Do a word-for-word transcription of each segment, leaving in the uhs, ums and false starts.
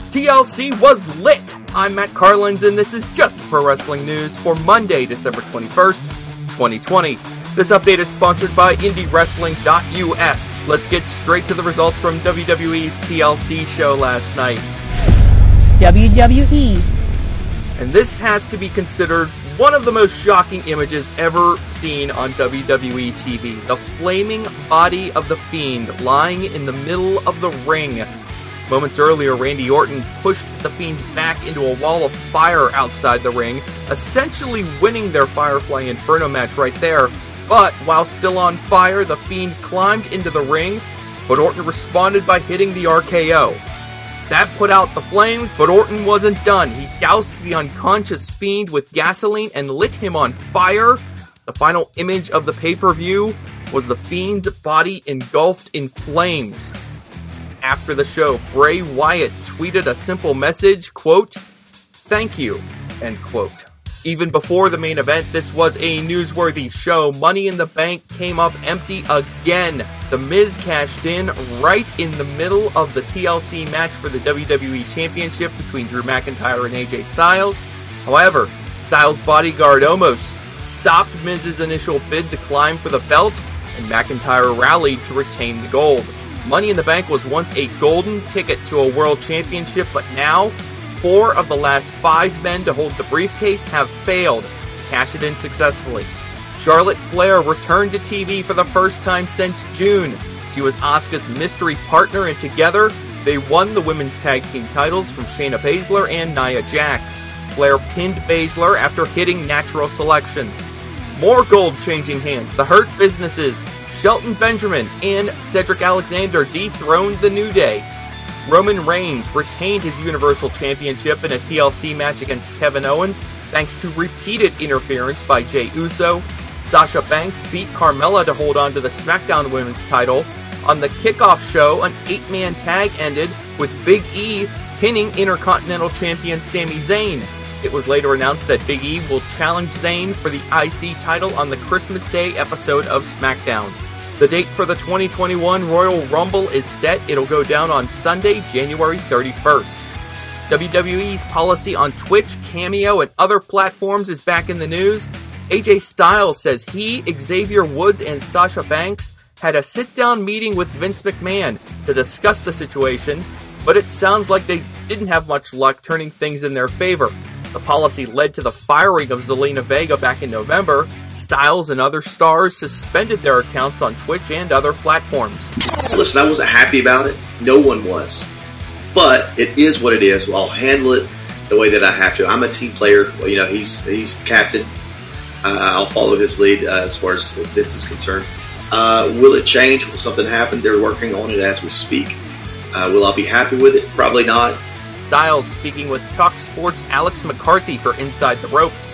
T L C was lit! I'm Matt Carlins, and this is Just Pro Wrestling News for Monday, December twenty-first, twenty twenty. This update is sponsored by Indie Wrestling dot U S. Let's get straight to the results from W W E's T L C show last night. W W E. And this has to be considered one of the most shocking images ever seen on W W E T V. The flaming body of The Fiend lying in the middle of the ring. Moments earlier, Randy Orton pushed The Fiend back into a wall of fire outside the ring, essentially winning their Firefly Inferno match right there. But while still on fire, The Fiend climbed into the ring, but Orton responded by hitting the R K O. That put out the flames, but Orton wasn't done. He doused the unconscious Fiend with gasoline and lit him on fire. The final image of the pay-per-view was the Fiend's body engulfed in flames. After the show, Bray Wyatt tweeted a simple message, quote, "Thank you," end quote. Even before the main event, this was a newsworthy show. Money in the Bank came up empty again. The Miz cashed in right in the middle of the T L C match for the W W E Championship between Drew McIntyre and A J Styles. However, Styles' bodyguard Omos stopped Miz's initial bid to climb for the belt, and McIntyre rallied to retain the gold. Money in the Bank was once a golden ticket to a world championship, but now, four of the last five men to hold the briefcase have failed to cash it in successfully. Charlotte Flair returned to T V for the first time since June. She was Asuka's mystery partner, and together, they won the women's tag team titles from Shayna Baszler and Nia Jax. Flair pinned Baszler after hitting Natural Selection. More gold changing hands. The Hurt Businesses, Shelton Benjamin, and Cedric Alexander dethroned the New Day. Roman Reigns retained his Universal Championship in a T L C match against Kevin Owens, thanks to repeated interference by Jey Uso. Sasha Banks beat Carmella to hold on to the SmackDown Women's title. On the kickoff show, an eight-man tag ended with Big E pinning Intercontinental Champion Sami Zayn. It was later announced that Big E will challenge Zayn for the I C title on the Christmas Day episode of SmackDown. The date for the twenty twenty-one Royal Rumble is set. It'll go down on Sunday, January thirty-first. W W E's policy on Twitch, Cameo, and other platforms is back in the news. A J Styles says he, Xavier Woods, and Sasha Banks had a sit-down meeting with Vince McMahon to discuss the situation, but it sounds like they didn't have much luck turning things in their favor. The policy led to the firing of Zelina Vega back in November. Styles and other stars suspended their accounts on Twitch and other platforms. Listen, I wasn't happy about it. No one was. But it is what it is. I'll handle it the way that I have to. I'm a team player. Well, you know, he's he's the captain. Uh, I'll follow his lead uh, as far as Vince is concerned. Uh, will it change? Will something happen? They're working on it as we speak. Uh, will I be happy with it? Probably not. Styles speaking with Talk Sports' Alex McCarthy for Inside the Ropes.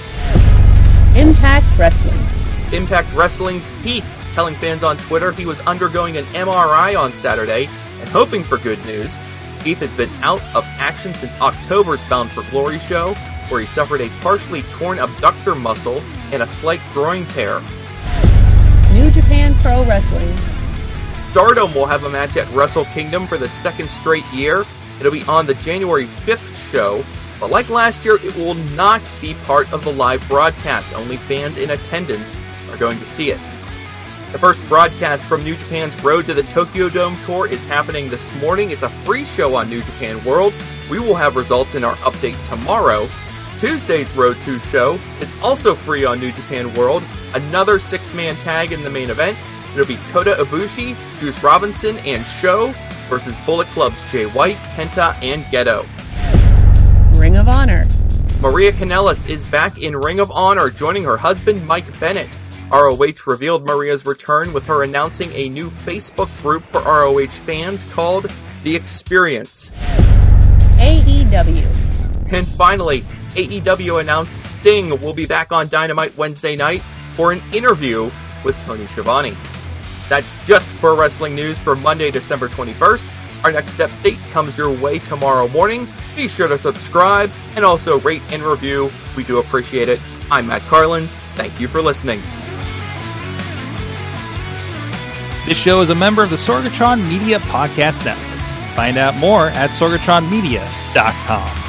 Impact Wrestling. Impact Wrestling's Heath telling fans on Twitter he was undergoing an M R I on Saturday and hoping for good news. Heath has been out of action since October's Bound for Glory show, where he suffered a partially torn abductor muscle and a slight groin tear. New Japan Pro Wrestling. Stardom will have a match at Wrestle Kingdom for the second straight year. It'll be on the January fifth show, but like last year, it will not be part of the live broadcast. Only fans in attendance are going to see it. The first broadcast from New Japan's Road to the Tokyo Dome tour is happening this morning. It's a free show on New Japan World. We will have results in our update tomorrow. Tuesday's Road to show is also free on New Japan World. Another six-man tag in the main event. It'll be Kota Ibushi, Juice Robinson, and Sho versus Bullet Club's Jay White, Kenta, and Gedo. Ring of Honor. Maria Kanellis is back in Ring of Honor, joining her husband Mike Bennett. R O H revealed Maria's return with her announcing a new Facebook group for R O H fans called The Experience. A E W. And finally, A E W announced Sting will be back on Dynamite Wednesday night for an interview with Tony Schiavone. That's just Pro Wrestling News for Monday, December twenty-first. Our next update comes your way tomorrow morning. Be sure to subscribe and also rate and review. We do appreciate it. I'm Matt Carlins. Thank you for listening. This show is a member of the Sorgatron Media Podcast Network. Find out more at sorgatron media dot com.